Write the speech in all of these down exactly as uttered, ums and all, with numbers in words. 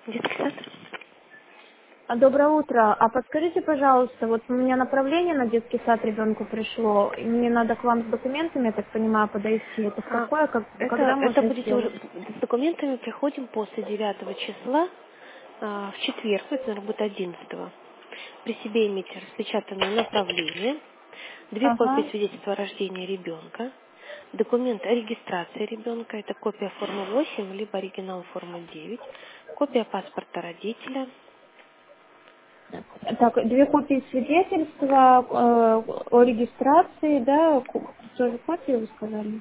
Детский сад? А, Доброе утро. А подскажите, пожалуйста, вот у меня направление на детский сад ребенку пришло, и мне надо к вам с документами, я так понимаю, подойти. Это в А, какое, как, когда это, это можно будете уже сделать? с документами приходим после девятого числа, а, в четверг, ну, это, наверное, будет одиннадцатого. При себе имейте распечатанное направление, две копии Ага. свидетельства о рождении ребенка, документ о регистрации ребенка, это копия формы восемь, либо оригинал формы девять, копия паспорта родителя. Так, две копии свидетельства э, о регистрации, да, ку- тоже копии вы сказали?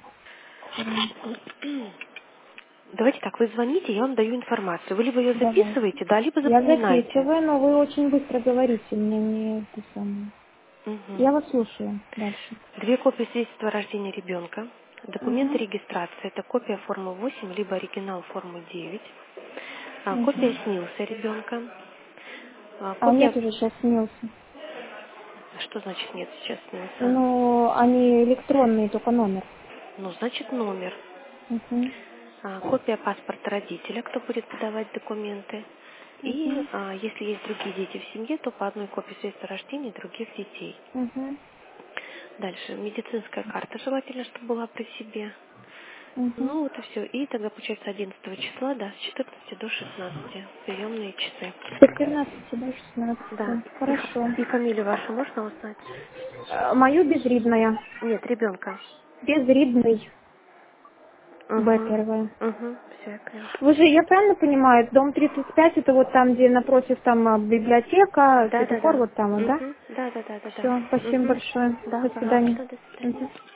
Давайте так, вы звоните, я вам даю информацию. Вы либо ее Давай. записываете, да, либо Я запоминаете. записываю, но вы очень быстро говорите, мне не это самое. Мгм. Я вас слушаю дальше. Две копии свидетельства о рождении ребенка, документы Угу. регистрации, это копия формы восемь, либо оригинал формы девять, а, копия Угу. снился ребенка, а, А копия... нет уже сейчас снился. Что значит нет, сейчас снился? Ну, они электронные, только номер. Ну, значит номер. Угу. А, копия паспорта родителя, кто будет подавать документы. И Угу. а, если есть другие дети в семье, то по одной копии свидетельства о рождении других детей. Угу. Дальше медицинская карта желательно, чтобы была при себе. Угу. Ну вот и все. И тогда получается одиннадцатого числа, да, с четырнадцати до шестнадцати. Приемные часы. С четырнадцати до Да. шестнадцати. И, ф- Хорошо. и фамилию вашу можно узнать? Э, Мою безридная. Нет, ребенка. Безридный. Б Угу. первая. Угу. Все, я поняла. Вы же, я правильно понимаю, дом тридцать пять это вот там, где напротив там а, библиотека, Да, да, светофор да. вот там вот, да? Угу. Да, да, да, да, да. Все, спасибо Угу. большое. Да, До свидания. пожалуйста, до свидания. Мгм.